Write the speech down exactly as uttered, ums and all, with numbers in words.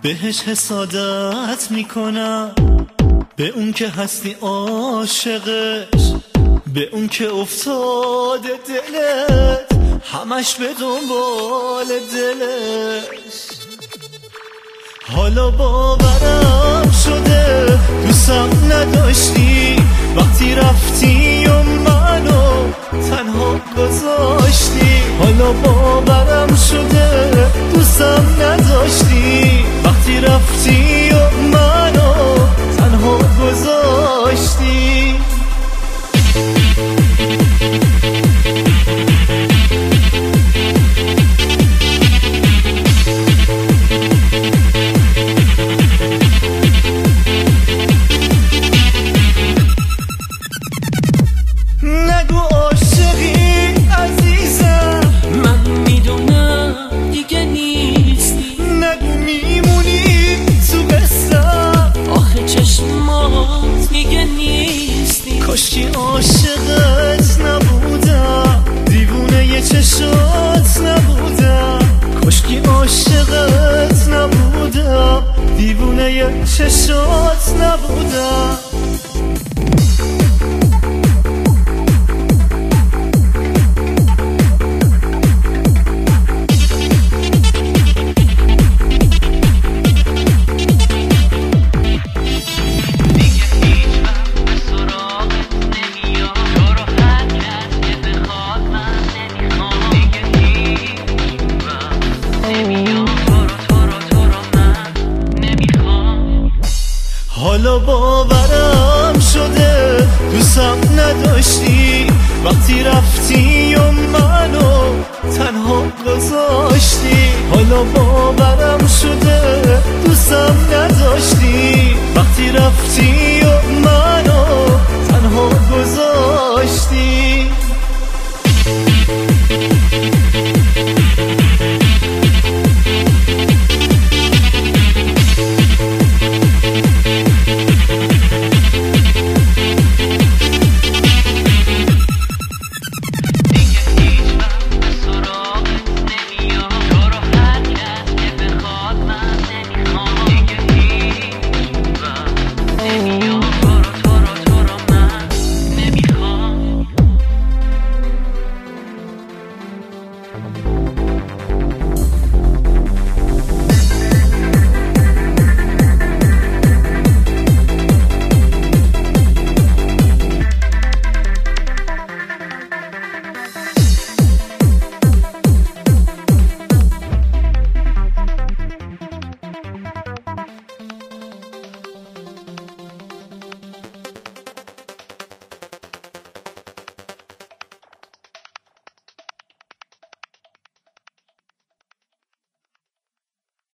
بهش حسادت میکنم، به اون که هستی عاشقش، به اون که افتاده دلت همش به دنبال دلش. حالا باورم شده دوستم نداشتی، وقتی رفتی و منو تنها گذاشتی. حالا باورم شده دوستم نداشتی، وقتی رفتی و منو تنها گذاشتی. نگو عاشقی عزیزم، من میدونم دیگه نیستی. نگو میمونی تو قصم، آخه چشمات دیگه نیستی. کاشکی عاشقت نبودم، دیوونه یه چشات نبودم. کاشکی عاشقت نبودم، دیوونه یه چشات نبودم. حالا باورم شده دوستم نداشتی، وقتی رفتی و منو تنها گذاشتی. حالا باورم شده دوستم نداشتی، وقتی رفتی